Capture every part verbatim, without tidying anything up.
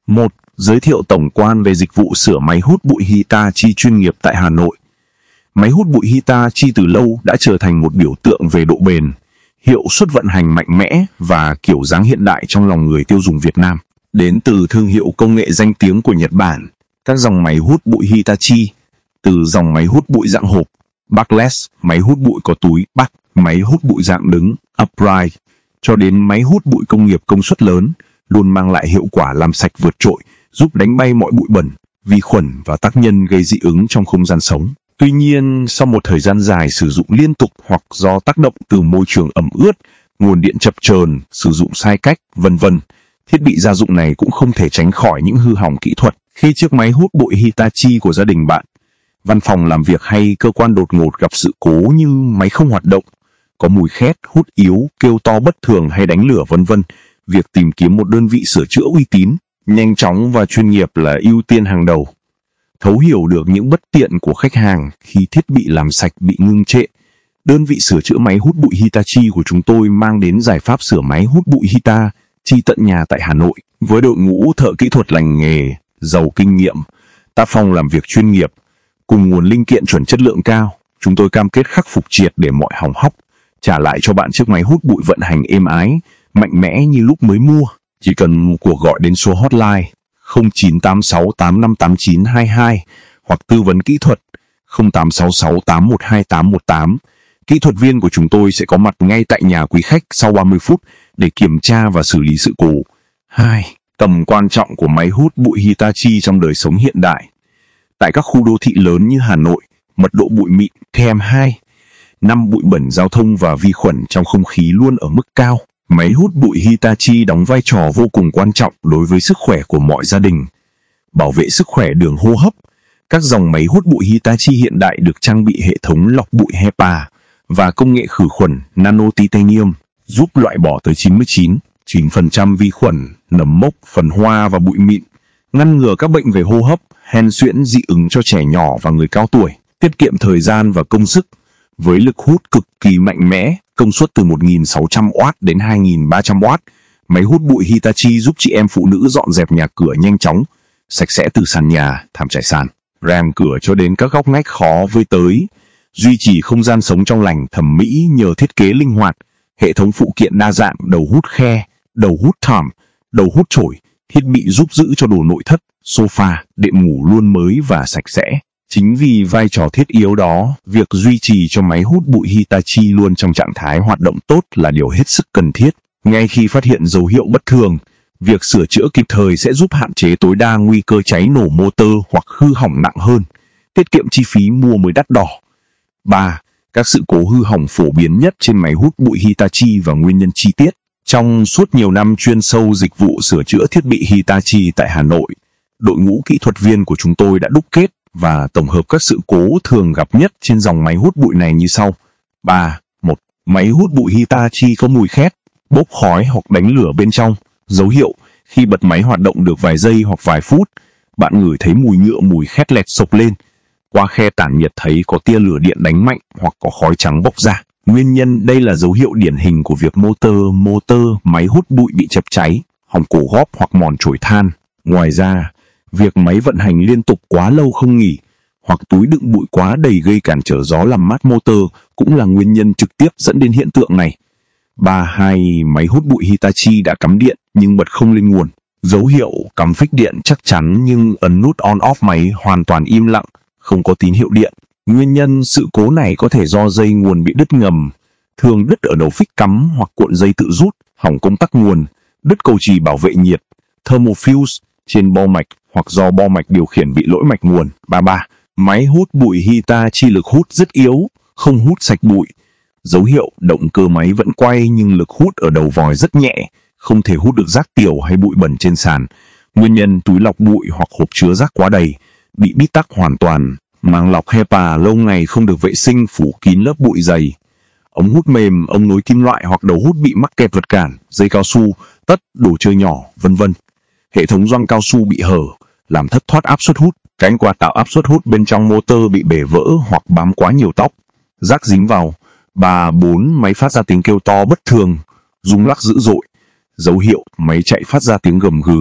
một. Giới thiệu tổng quan về dịch vụ sửa máy hút bụi Hitachi chuyên nghiệp tại Hà Nội. Máy hút bụi Hitachi từ lâu đã trở thành một biểu tượng về độ bền, hiệu suất vận hành mạnh mẽ và kiểu dáng hiện đại trong lòng người tiêu dùng Việt Nam. Đến từ thương hiệu công nghệ danh tiếng của Nhật Bản, các dòng máy hút bụi Hitachi, từ dòng máy hút bụi dạng hộp, Bagless, máy hút bụi có túi, Bag, máy hút bụi dạng đứng, Upright, cho đến máy hút bụi công nghiệp công suất lớn, luôn mang lại hiệu quả làm sạch vượt trội, giúp đánh bay mọi bụi bẩn, vi khuẩn và tác nhân gây dị ứng trong không gian sống. Tuy nhiên, sau một thời gian dài sử dụng liên tục hoặc do tác động từ môi trường ẩm ướt, nguồn điện chập chờn, sử dụng sai cách, vân vân, thiết bị gia dụng này cũng không thể tránh khỏi những hư hỏng kỹ thuật. Khi chiếc máy hút bụi Hitachi của gia đình bạn, văn phòng làm việc hay cơ quan đột ngột gặp sự cố như máy không hoạt động, có mùi khét, hút yếu, kêu to bất thường hay đánh lửa vân vân, việc tìm kiếm một đơn vị sửa chữa uy tín, nhanh chóng và chuyên nghiệp là ưu tiên hàng đầu. Thấu hiểu được những bất tiện của khách hàng khi thiết bị làm sạch bị ngưng trệ, đơn vị sửa chữa máy hút bụi Hitachi của chúng tôi mang đến giải pháp sửa máy hút bụi Hitachi tận nhà tại Hà Nội. Với đội ngũ thợ kỹ thuật lành nghề, giàu kinh nghiệm, tác phong làm việc chuyên nghiệp, cùng nguồn linh kiện chuẩn chất lượng cao, chúng tôi cam kết khắc phục triệt để mọi hỏng hóc, trả lại cho bạn chiếc máy hút bụi vận hành êm ái, mạnh mẽ như lúc mới mua. Chỉ cần một cuộc gọi đến số hotline không chín tám sáu tám năm tám chín hai hai hoặc tư vấn kỹ thuật không tám sáu sáu tám một hai tám một tám. Kỹ thuật viên của chúng tôi sẽ có mặt ngay tại nhà quý khách sau ba mươi phút để kiểm tra và xử lý sự cố. hai. Tầm quan trọng của máy hút bụi Hitachi trong đời sống hiện đại. Tại các khu đô thị lớn như Hà Nội, mật độ bụi mịn P M hai, năm bụi bẩn giao thông và vi khuẩn trong không khí luôn ở mức cao. Máy hút bụi Hitachi đóng vai trò vô cùng quan trọng đối với sức khỏe của mọi gia đình. Bảo vệ sức khỏe đường hô hấp, các dòng máy hút bụi Hitachi hiện đại được trang bị hệ thống lọc bụi HEPA và công nghệ khử khuẩn nano titanium, giúp loại bỏ tới chín mươi chín phẩy chín phần trăm vi khuẩn, nấm mốc, phần hoa và bụi mịn, ngăn ngừa các bệnh về hô hấp, hen suyễn, dị ứng cho trẻ nhỏ và người cao tuổi, tiết kiệm thời gian và công sức. Với lực hút cực kỳ mạnh mẽ, công suất từ một nghìn sáu trăm oát đến hai nghìn ba trăm oát, máy hút bụi Hitachi giúp chị em phụ nữ dọn dẹp nhà cửa nhanh chóng, sạch sẽ từ sàn nhà, thảm trải sàn, rèm cửa cho đến các góc ngách khó với tới, duy trì không gian sống trong lành thẩm mỹ nhờ thiết kế linh hoạt, hệ thống phụ kiện đa dạng, đầu hút khe, đầu hút thảm, đầu hút chổi, thiết bị giúp giữ cho đồ nội thất, sofa, đệm ngủ luôn mới và sạch sẽ. Chính vì vai trò thiết yếu đó, việc duy trì cho máy hút bụi Hitachi luôn trong trạng thái hoạt động tốt là điều hết sức cần thiết. Ngay khi phát hiện dấu hiệu bất thường, việc sửa chữa kịp thời sẽ giúp hạn chế tối đa nguy cơ cháy nổ motor hoặc hư hỏng nặng hơn, tiết kiệm chi phí mua mới đắt đỏ. ba. Các sự cố hư hỏng phổ biến nhất trên máy hút bụi Hitachi và nguyên nhân chi tiết. Trong suốt nhiều năm chuyên sâu dịch vụ sửa chữa thiết bị Hitachi tại Hà Nội, đội ngũ kỹ thuật viên của chúng tôi đã đúc kết và tổng hợp các sự cố thường gặp nhất trên dòng máy hút bụi này như sau. ba. một. Máy hút bụi Hitachi có mùi khét, bốc khói hoặc đánh lửa bên trong. Dấu hiệu: khi bật máy hoạt động được vài giây hoặc vài phút, bạn ngửi thấy mùi nhựa mùi khét lẹt sộc lên. Qua khe tản nhiệt thấy có tia lửa điện đánh mạnh hoặc có khói trắng bốc ra. Nguyên nhân: đây là dấu hiệu điển hình của việc motor, motor, máy hút bụi bị chập cháy, hỏng cổ góp hoặc mòn chổi than. Ngoài ra, việc máy vận hành liên tục quá lâu không nghỉ, hoặc túi đựng bụi quá đầy gây cản trở gió làm mát motor cũng là nguyên nhân trực tiếp dẫn đến hiện tượng này. ba. hai. Máy hút bụi Hitachi đã cắm điện nhưng bật không lên nguồn. Dấu hiệu: cắm phích điện chắc chắn nhưng ấn nút on-off máy hoàn toàn im lặng, không có tín hiệu điện. Nguyên nhân: sự cố này có thể do dây nguồn bị đứt ngầm, thường đứt ở đầu phích cắm hoặc cuộn dây tự rút, hỏng công tắc nguồn, đứt cầu chì bảo vệ nhiệt, thermofuse trên bo mạch hoặc do bo mạch điều khiển bị lỗi mạch nguồn. ba. ba. Máy hút bụi Hitachi lực hút rất yếu, không hút sạch bụi. Dấu hiệu: động cơ máy vẫn quay nhưng lực hút ở đầu vòi rất nhẹ, không thể hút được rác tiểu hay bụi bẩn trên sàn. Nguyên nhân: túi lọc bụi hoặc hộp chứa rác quá đầy, bị bít tắc hoàn toàn. Màng lọc HEPA lâu ngày không được vệ sinh, phủ kín lớp bụi dày. Ống hút mềm, ống nối kim loại hoặc đầu hút bị mắc kẹt vật cản, dây cao su, tất, đồ chơi nhỏ, vân vân. Hệ thống gioăng cao su bị hở, làm thất thoát áp suất hút. Cánh quạt tạo áp suất hút bên trong motor bị bể vỡ hoặc bám quá nhiều tóc, rác dính vào. ba. bốn. Máy phát ra tiếng kêu to bất thường, rung lắc dữ dội. Dấu hiệu: máy chạy phát ra tiếng gầm gừ,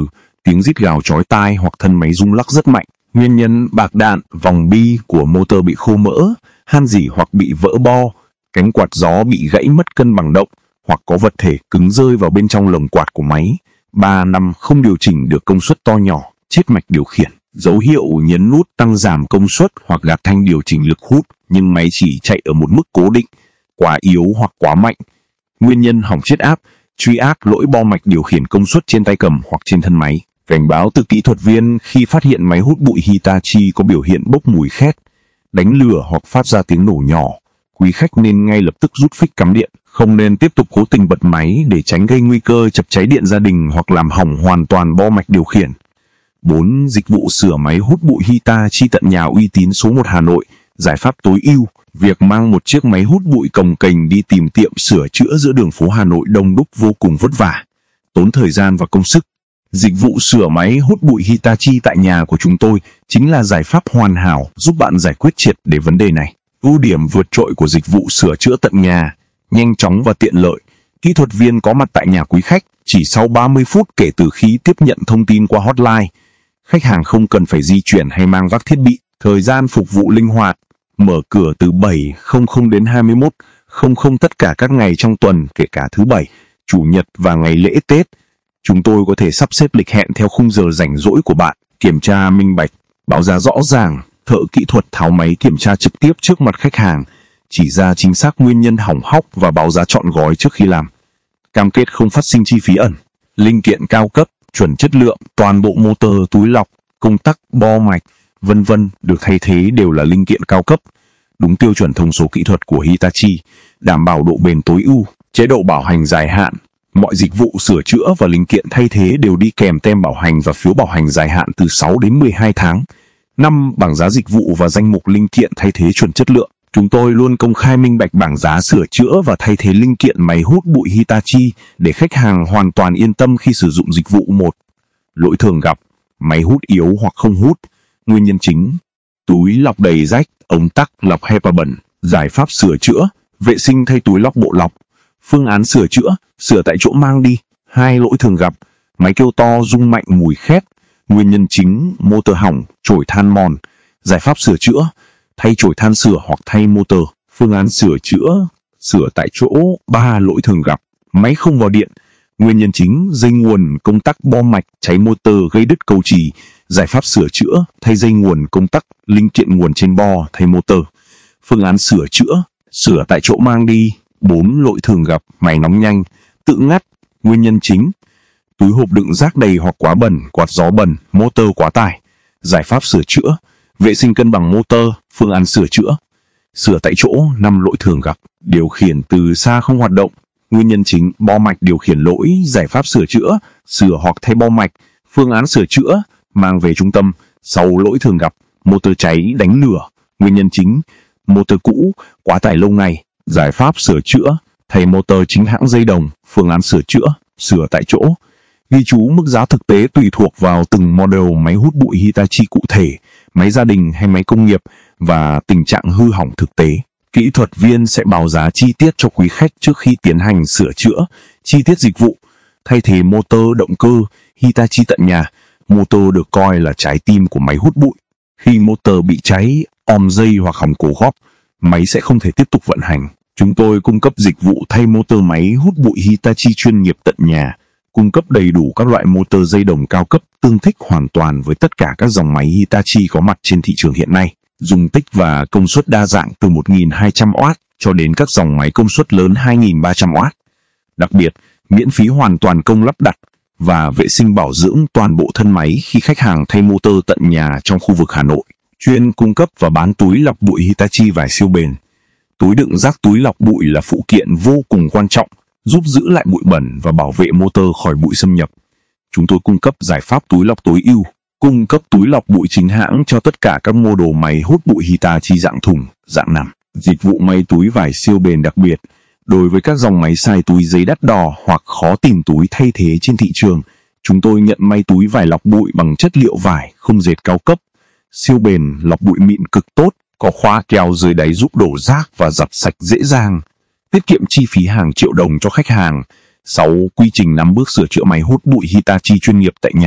tiếng rít gào chói tai hoặc thân máy rung lắc rất mạnh. Nguyên nhân: bạc đạn, vòng bi của motor bị khô mỡ, han rỉ hoặc bị vỡ bo, cánh quạt gió bị gãy mất cân bằng động, hoặc có vật thể cứng rơi vào bên trong lồng quạt của máy. ba. Năm. Không điều chỉnh được công suất to nhỏ, chết mạch điều khiển. Dấu hiệu: nhấn nút tăng giảm công suất hoặc gạt thanh điều chỉnh lực hút, nhưng máy chỉ chạy ở một mức cố định, quá yếu hoặc quá mạnh. Nguyên nhân: hỏng chiết áp, truy ác, lỗi bo mạch điều khiển công suất trên tay cầm hoặc trên thân máy. Cảnh báo từ kỹ thuật viên: khi phát hiện máy hút bụi Hitachi có biểu hiện bốc mùi khét, đánh lửa hoặc phát ra tiếng nổ nhỏ, quý khách nên ngay lập tức rút phích cắm điện, không nên tiếp tục cố tình bật máy để tránh gây nguy cơ chập cháy điện gia đình hoặc làm hỏng hoàn toàn bo mạch điều khiển. bốn. Dịch vụ sửa máy hút bụi Hitachi tận nhà uy tín số một Hà Nội. Giải pháp tối ưu: việc mang một chiếc máy hút bụi cồng kềnh đi tìm tiệm sửa chữa giữa đường phố Hà Nội đông đúc vô cùng vất vả, tốn thời gian và công sức. Dịch vụ sửa máy hút bụi Hitachi tại nhà của chúng tôi chính là giải pháp hoàn hảo giúp bạn giải quyết triệt để vấn đề này. Ưu điểm vượt trội của dịch vụ sửa chữa tận nhà: nhanh chóng và tiện lợi. Kỹ thuật viên có mặt tại nhà quý khách chỉ sau ba mươi phút kể từ khi tiếp nhận thông tin qua hotline. Khách hàng không cần phải di chuyển hay mang vác thiết bị. Thời gian phục vụ linh hoạt, mở cửa từ bảy giờ đến hai mươi mốt giờ tất cả các ngày trong tuần, kể cả thứ Bảy, Chủ nhật và ngày lễ Tết. Chúng tôi có thể sắp xếp lịch hẹn theo khung giờ rảnh rỗi của bạn. Kiểm tra minh bạch, báo giá rõ ràng. Thợ kỹ thuật tháo máy kiểm tra trực tiếp trước mặt khách hàng, chỉ ra chính xác nguyên nhân hỏng hóc và báo giá trọn gói trước khi làm. Cam kết không phát sinh chi phí ẩn. Linh kiện cao cấp, chuẩn chất lượng, toàn bộ motor, túi lọc, công tắc, bo mạch, vân vân được thay thế đều là linh kiện cao cấp, đúng tiêu chuẩn thông số kỹ thuật của Hitachi, đảm bảo độ bền tối ưu, chế độ bảo hành dài hạn. Mọi dịch vụ sửa chữa và linh kiện thay thế đều đi kèm tem bảo hành và phiếu bảo hành dài hạn từ sáu đến mười hai tháng. năm. Bảng giá dịch vụ và danh mục linh kiện thay thế chuẩn chất lượng. Chúng tôi luôn công khai minh bạch bảng giá sửa chữa và thay thế linh kiện máy hút bụi Hitachi để khách hàng hoàn toàn yên tâm khi sử dụng dịch vụ. một. Lỗi thường gặp: máy hút yếu hoặc không hút. Nguyên nhân chính: túi lọc đầy rách, ống tắc, lọc hẹp và bẩn. Giải pháp sửa chữa: vệ sinh thay túi lọc bộ lọc. Phương án sửa chữa: sửa tại chỗ mang đi. hai. Lỗi thường gặp: máy kêu to, rung mạnh, mùi khét. Nguyên nhân chính: motor hỏng, chổi than mòn. Giải pháp sửa chữa: thay chổi than sửa hoặc thay motor. Phương án sửa chữa: sửa tại chỗ. ba. Lỗi thường gặp: máy không vào điện. Nguyên nhân chính: dây nguồn, công tắc, bo mạch, cháy motor gây đứt cầu chì. Giải pháp sửa chữa: thay dây nguồn, công tắc, linh kiện nguồn trên bo, thay motor. Phương án sửa chữa: sửa tại chỗ mang đi. bốn. Lỗi thường gặp: máy nóng nhanh, tự ngắt. Nguyên nhân chính: túi hộp đựng rác đầy hoặc quá bẩn, quạt gió bẩn, motor quá tải. Giải pháp sửa chữa: vệ sinh cân bằng motor. Phương án sửa chữa: sửa tại chỗ. năm. Lỗi thường gặp: điều khiển từ xa không hoạt động. Nguyên nhân chính: bo mạch điều khiển lỗi. Giải pháp sửa chữa: sửa hoặc thay bo mạch. Phương án sửa chữa: mang về trung tâm. sáu. Lỗi thường gặp: motor cháy, đánh lửa. Nguyên nhân chính: motor cũ, quá tải lâu ngày. Giải pháp sửa chữa: thay motor chính hãng dây đồng. Phương án sửa chữa: sửa tại chỗ. Ghi chú mức giá thực tế tùy thuộc vào từng model máy hút bụi Hitachi cụ thể, máy gia đình hay máy công nghiệp và tình trạng hư hỏng thực tế. Kỹ thuật viên sẽ báo giá chi tiết cho quý khách trước khi tiến hành sửa chữa. Chi tiết dịch vụ: thay thế motor, động cơ. Hitachi tận nhà. Motor được coi là trái tim của máy hút bụi. Khi motor bị cháy, òm dây hoặc hỏng cổ góp, máy sẽ không thể tiếp tục vận hành. Chúng tôi cung cấp dịch vụ thay motor máy hút bụi Hitachi chuyên nghiệp tận nhà, cung cấp đầy đủ các loại motor dây đồng cao cấp tương thích hoàn toàn với tất cả các dòng máy Hitachi có mặt trên thị trường hiện nay, dung tích và công suất đa dạng từ một nghìn hai trăm oát cho đến các dòng máy công suất lớn hai nghìn ba trăm oát. Đặc biệt, miễn phí hoàn toàn công lắp đặt và vệ sinh bảo dưỡng toàn bộ thân máy khi khách hàng thay motor tận nhà trong khu vực Hà Nội. Chuyên cung cấp và bán túi lọc bụi Hitachi vải siêu bền. Túi đựng rác túi lọc bụi là phụ kiện vô cùng quan trọng, giúp giữ lại bụi bẩn và bảo vệ motor khỏi bụi xâm nhập. Chúng tôi cung cấp giải pháp túi lọc tối ưu, cung cấp túi lọc bụi chính hãng cho tất cả các mô đồ máy hút bụi Hitachi dạng thùng, dạng nằm. Dịch vụ may túi vải siêu bền đặc biệt. Đối với các dòng máy xài túi giấy đắt đỏ hoặc khó tìm túi thay thế trên thị trường, chúng tôi nhận may túi vải lọc bụi bằng chất liệu vải không dệt cao cấp, siêu bền, lọc bụi mịn cực tốt, có khóa keo dưới đáy giúp đổ rác và giặt sạch dễ dàng, tiết kiệm chi phí hàng triệu đồng cho khách hàng. sáu. Quy trình năm bước sửa chữa máy hút bụi Hitachi chuyên nghiệp tại nhà.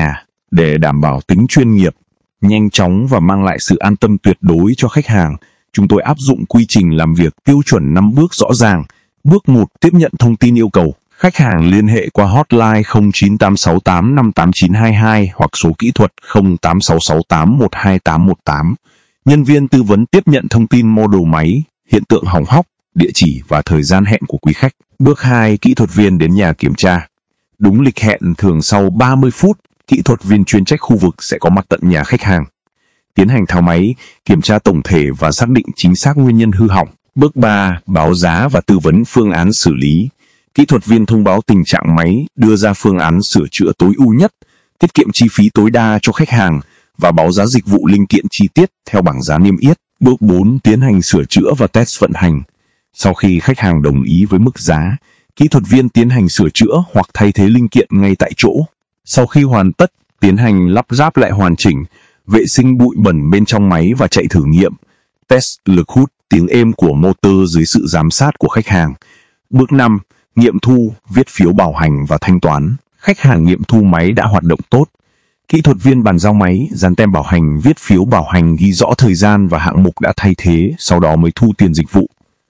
Để đảm bảo tính chuyên nghiệp, nhanh chóng và mang lại sự an tâm tuyệt đối cho khách hàng, chúng tôi áp dụng quy trình làm việc tiêu chuẩn năm bước rõ ràng. Bước một, tiếp nhận thông tin yêu cầu. Khách hàng liên hệ qua hotline không chín tám sáu tám năm tám chín hai hai hoặc số kỹ thuật không tám sáu sáu tám một hai tám một tám. Nhân viên tư vấn tiếp nhận thông tin model máy, hiện tượng hỏng hóc, địa chỉ và thời gian hẹn của quý khách. Bước hai, kỹ thuật viên đến nhà kiểm tra. Đúng lịch hẹn, thường sau ba mươi phút, kỹ thuật viên chuyên trách khu vực sẽ có mặt tận nhà khách hàng. Tiến hành tháo máy, kiểm tra tổng thể và xác định chính xác nguyên nhân hư hỏng. Bước ba, báo giá và tư vấn phương án xử lý. Kỹ thuật viên thông báo tình trạng máy, đưa ra phương án sửa chữa tối ưu nhất, tiết kiệm chi phí tối đa cho khách hàng và báo giá dịch vụ linh kiện chi tiết theo bảng giá niêm yết. Bước bốn, tiến hành sửa chữa và test vận hành. Sau khi khách hàng đồng ý với mức giá, kỹ thuật viên tiến hành sửa chữa hoặc thay thế linh kiện ngay tại chỗ. Sau khi hoàn tất, tiến hành lắp ráp lại hoàn chỉnh, vệ sinh bụi bẩn bên trong máy và chạy thử nghiệm. Test lực hút, tiếng êm của motor dưới sự giám sát của khách hàng. Bước năm, nghiệm thu, viết phiếu bảo hành và thanh toán. Khách hàng nghiệm thu máy đã hoạt động tốt. Kỹ thuật viên bàn giao máy, dán tem bảo hành, viết phiếu bảo hành ghi rõ thời gian và hạng mục đã thay thế, sau đó mới thu tiền dịch vụ.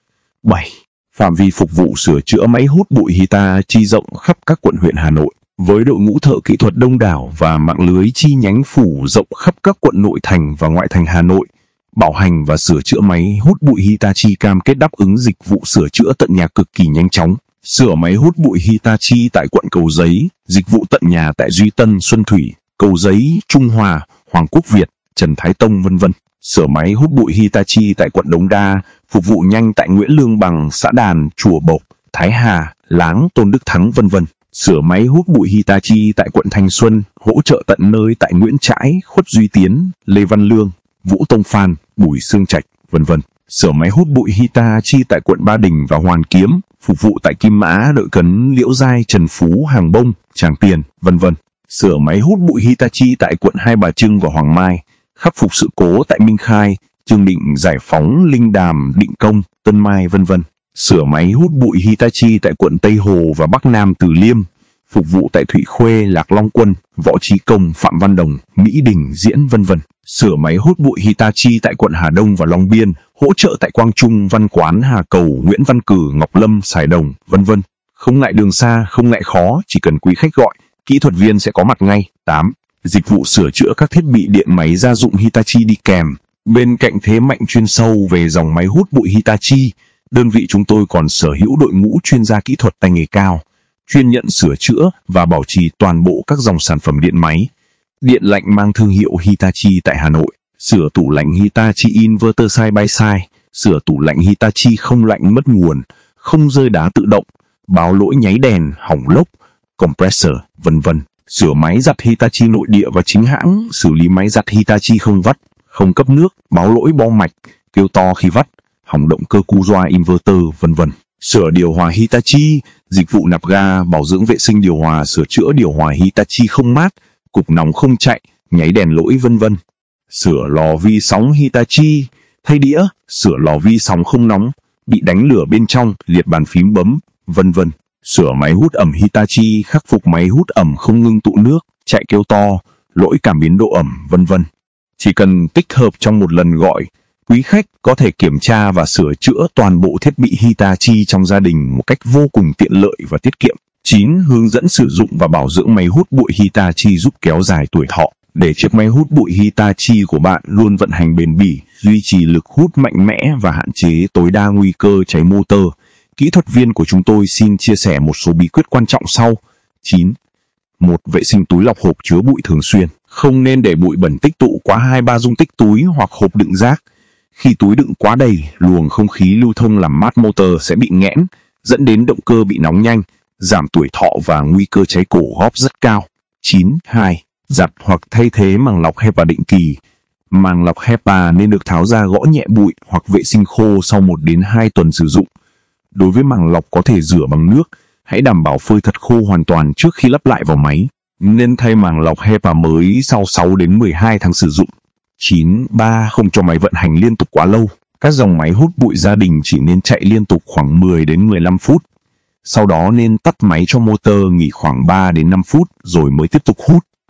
bảy. Phạm vi phục vụ sửa chữa máy hút bụi Hitachi rộng khắp các quận huyện Hà Nội. Với đội ngũ thợ kỹ thuật đông đảo và mạng lưới chi nhánh phủ rộng khắp các quận nội thành và ngoại thành Hà Nội, bảo hành và sửa chữa máy hút bụi Hitachi cam kết đáp ứng dịch vụ sửa chữa tận nhà cực kỳ nhanh chóng. Sửa máy hút bụi Hitachi tại quận Cầu Giấy, dịch vụ tận nhà tại Duy Tân, Xuân Thủy, Cầu Giấy, Trung Hòa, Hoàng Quốc Việt, Trần Thái Tông vân vân. Sửa máy hút bụi Hitachi tại quận Đống Đa, phục vụ nhanh tại Nguyễn Lương Bằng, Xã Đàn, Chùa Bộc, Thái Hà, Láng, Tôn Đức Thắng vân vân. Sửa máy hút bụi Hitachi tại quận Thanh Xuân, hỗ trợ tận nơi tại Nguyễn Trãi, Khuất Duy Tiến, Lê Văn Lương, Vũ Tông Phan, Bùi Xương Trạch vân vân. Sửa máy hút bụi Hitachi tại quận Ba Đình và Hoàn Kiếm, phục vụ tại Kim Mã, Đội Cấn, Liễu Giai, Trần Phú, Hàng Bông, Tràng Tiền vân vân. Sửa máy hút bụi Hitachi tại quận Hai Bà Trưng và Hoàng Mai, khắc phục sự cố tại Minh Khai, Trương Định, Giải Phóng, Linh Đàm, Định Công, Tân Mai vân vân. Sửa máy hút bụi Hitachi tại quận Tây Hồ và Bắc Nam Từ Liêm, phục vụ tại Thụy Khuê, Lạc Long Quân, Võ Trí Công, Phạm Văn Đồng, Mỹ Đình, Diễn vân vân. Sửa máy hút bụi Hitachi tại quận Hà Đông và Long Biên, hỗ trợ tại Quang Trung, Văn Quán, Hà Cầu, Nguyễn Văn Cử, Ngọc Lâm, Sài Đồng vân vân. Không ngại đường xa, không ngại khó, chỉ cần quý khách gọi, kỹ thuật viên sẽ có mặt ngay. tám. Dịch vụ sửa chữa các thiết bị điện máy gia dụng Hitachi đi kèm. Bên cạnh thế mạnh chuyên sâu về dòng máy hút bụi Hitachi, đơn vị chúng tôi còn sở hữu đội ngũ chuyên gia kỹ thuật tay nghề cao, chuyên nhận sửa chữa và bảo trì toàn bộ các dòng sản phẩm điện máy. Điện lạnh mang thương hiệu Hitachi tại Hà Nội, sửa tủ lạnh Hitachi Inverter Side by Side, sửa tủ lạnh Hitachi không lạnh mất nguồn, không rơi đá tự động, báo lỗi nháy đèn, hỏng lốc, compressor, vân vân. Sửa máy giặt Hitachi nội địa và chính hãng, xử lý máy giặt Hitachi không vắt, không cấp nước, báo lỗi bo mạch, kêu to khi vắt, hỏng động cơ cu doa inverter, vân vân. Sửa điều hòa Hitachi, dịch vụ nạp ga, bảo dưỡng vệ sinh điều hòa, sửa chữa điều hòa Hitachi không mát, cục nóng không chạy, nháy đèn lỗi vân vân. Sửa lò vi sóng Hitachi, thay đĩa, sửa lò vi sóng không nóng, bị đánh lửa bên trong, liệt bàn phím bấm, vân vân. Sửa máy hút ẩm Hitachi, khắc phục máy hút ẩm không ngưng tụ nước, chạy kêu to, lỗi cảm biến độ ẩm, vân vân. Chỉ cần tích hợp trong một lần gọi, quý khách có thể kiểm tra và sửa chữa toàn bộ thiết bị Hitachi trong gia đình một cách vô cùng tiện lợi và tiết kiệm. chín. Hướng dẫn sử dụng và bảo dưỡng máy hút bụi Hitachi giúp kéo dài tuổi thọ. Để chiếc máy hút bụi Hitachi của bạn luôn vận hành bền bỉ, duy trì lực hút mạnh mẽ và hạn chế tối đa nguy cơ cháy motor, kỹ thuật viên của chúng tôi xin chia sẻ một số bí quyết quan trọng sau. chín. một. Vệ sinh túi lọc hộp chứa bụi thường xuyên. Không nên để bụi bẩn tích tụ quá hai ba dung tích túi hoặc hộp đựng rác. Khi túi đựng quá đầy, luồng không khí lưu thông làm mát motor sẽ bị nghẽn, dẫn đến động cơ bị nóng nhanh, giảm tuổi thọ và nguy cơ cháy cổ góp rất cao. chín. hai. Giặt hoặc thay thế màng lọc HEPA định kỳ. Màng lọc HEPA nên được tháo ra gõ nhẹ bụi hoặc vệ sinh khô sau một đến hai tuần sử dụng. Đối với màng lọc có thể rửa bằng nước, hãy đảm bảo phơi thật khô hoàn toàn trước khi lắp lại vào máy. Nên thay màng lọc HEPA mới sau sáu đến mười hai tháng sử dụng. chín. ba. Không cho máy vận hành liên tục quá lâu. Các dòng máy hút bụi gia đình chỉ nên chạy liên tục khoảng mười đến mười lăm phút. Sau đó nên tắt máy cho motor nghỉ khoảng ba đến năm phút rồi mới tiếp tục hút.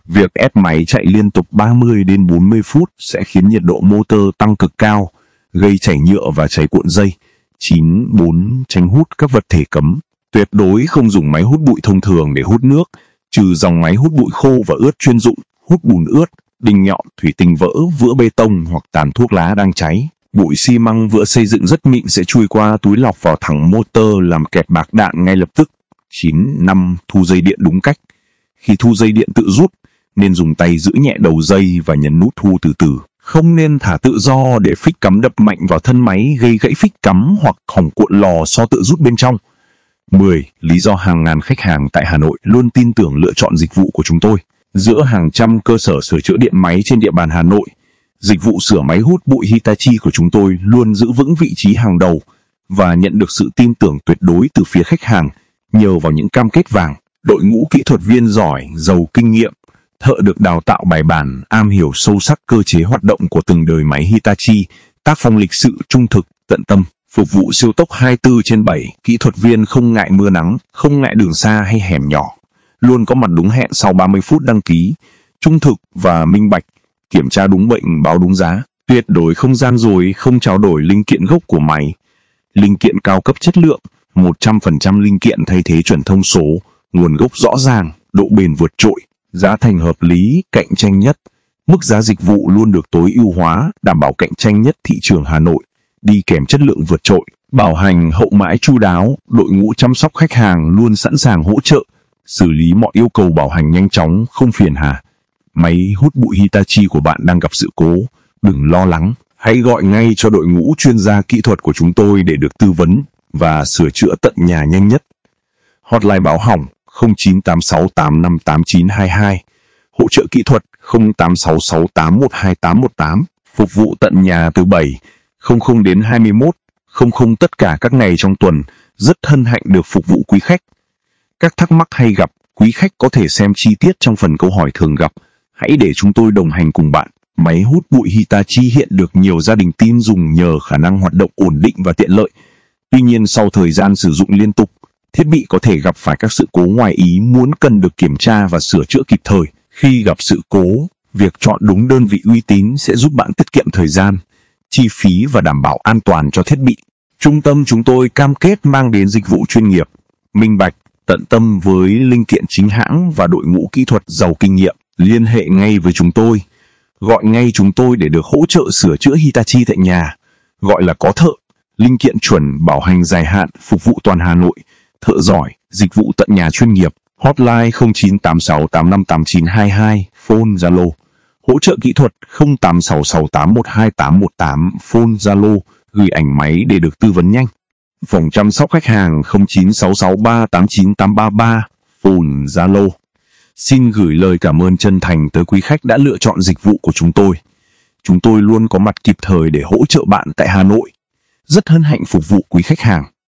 Việc ép máy chạy liên tục ba mươi đến bốn mươi phút sẽ khiến nhiệt độ motor tăng cực cao, gây chảy nhựa và cháy cuộn dây. chín. bốn. Tránh hút các vật thể cấm. Tuyệt đối không dùng máy hút bụi thông thường để hút nước, trừ dòng máy hút bụi khô và ướt chuyên dụng, hút bùn ướt, đinh nhọn, thủy tinh vỡ, vữa bê tông hoặc tàn thuốc lá đang cháy. Bụi xi măng, vữa xây dựng rất mịn sẽ chui qua túi lọc vào thẳng motor làm kẹt bạc đạn ngay lập tức. chín. năm. Thu dây điện đúng cách. Khi thu dây điện tự rút, nên dùng tay giữ nhẹ đầu dây và nhấn nút thu từ từ. Không nên thả tự do để phích cắm đập mạnh vào thân máy gây gãy phích cắm hoặc hỏng cuộn lò xo tự rút bên trong. mười. Lý do hàng ngàn khách hàng tại Hà Nội luôn tin tưởng lựa chọn dịch vụ của chúng tôi. Giữa hàng trăm cơ sở sửa chữa điện máy trên địa bàn Hà Nội, dịch vụ sửa máy hút bụi Hitachi của chúng tôi luôn giữ vững vị trí hàng đầu và nhận được sự tin tưởng tuyệt đối từ phía khách hàng nhờ vào những cam kết vàng. Đội ngũ kỹ thuật viên giỏi, giàu kinh nghiệm, thợ được đào tạo bài bản, am hiểu sâu sắc cơ chế hoạt động của từng đời máy Hitachi, tác phong lịch sự, trung thực, tận tâm, phục vụ siêu tốc hai mươi tư trên bảy, kỹ thuật viên không ngại mưa nắng, không ngại đường xa hay hẻm nhỏ, luôn có mặt đúng hẹn sau ba mươi phút đăng ký, trung thực và minh bạch, kiểm tra đúng bệnh, báo đúng giá, tuyệt đối không gian dối, không trao đổi linh kiện gốc của máy. Linh kiện cao cấp chất lượng, một trăm phần trăm linh kiện thay thế chuẩn thông số, nguồn gốc rõ ràng, độ bền vượt trội, giá thành hợp lý, cạnh tranh nhất. Mức giá dịch vụ luôn được tối ưu hóa, đảm bảo cạnh tranh nhất thị trường Hà Nội, đi kèm chất lượng vượt trội. Bảo hành hậu mãi chu đáo, đội ngũ chăm sóc khách hàng luôn sẵn sàng hỗ trợ, xử lý mọi yêu cầu bảo hành nhanh chóng, không phiền hà. Máy hút bụi Hitachi của bạn đang gặp sự cố, đừng lo lắng, hãy gọi ngay cho đội ngũ chuyên gia kỹ thuật của chúng tôi để được tư vấn và sửa chữa tận nhà nhanh nhất. Hotline báo hỏng không chín tám sáu tám năm tám chín hai hai, hỗ trợ kỹ thuật không tám sáu sáu tám một hai tám một tám, phục vụ tận nhà từ bảy giờ đến hai mươi mốt giờ tất cả các ngày trong tuần, rất hân hạnh được phục vụ quý khách. Các thắc mắc hay gặp, quý khách có thể xem chi tiết trong phần câu hỏi thường gặp. Hãy để chúng tôi đồng hành cùng bạn. Máy hút bụi Hitachi hiện được nhiều gia đình tin dùng nhờ khả năng hoạt động ổn định và tiện lợi. Tuy nhiên sau thời gian sử dụng liên tục, thiết bị có thể gặp phải các sự cố ngoài ý muốn cần được kiểm tra và sửa chữa kịp thời. Khi gặp sự cố, việc chọn đúng đơn vị uy tín sẽ giúp bạn tiết kiệm thời gian, chi phí và đảm bảo an toàn cho thiết bị. Trung tâm chúng tôi cam kết mang đến dịch vụ chuyên nghiệp, minh bạch, tận tâm với linh kiện chính hãng và đội ngũ kỹ thuật giàu kinh nghiệm. Liên hệ ngay với chúng tôi. Gọi ngay chúng tôi để được hỗ trợ sửa chữa Hitachi tại nhà. Gọi là có thợ, linh kiện chuẩn, bảo hành dài hạn, phục vụ toàn Hà Nội, thợ giỏi, dịch vụ tận nhà chuyên nghiệp. Hotline không chín tám sáu tám năm tám chín hai hai, phone Zalo. Hỗ trợ kỹ thuật không tám sáu sáu tám một hai tám một tám, phone Zalo, gửi ảnh máy để được tư vấn nhanh. Phòng chăm sóc khách hàng không chín sáu sáu ba tám chín tám ba ba, phone Zalo. Xin gửi lời cảm ơn chân thành tới quý khách đã lựa chọn dịch vụ của chúng tôi. Chúng tôi luôn có mặt kịp thời để hỗ trợ bạn tại Hà Nội. Rất hân hạnh phục vụ quý khách hàng.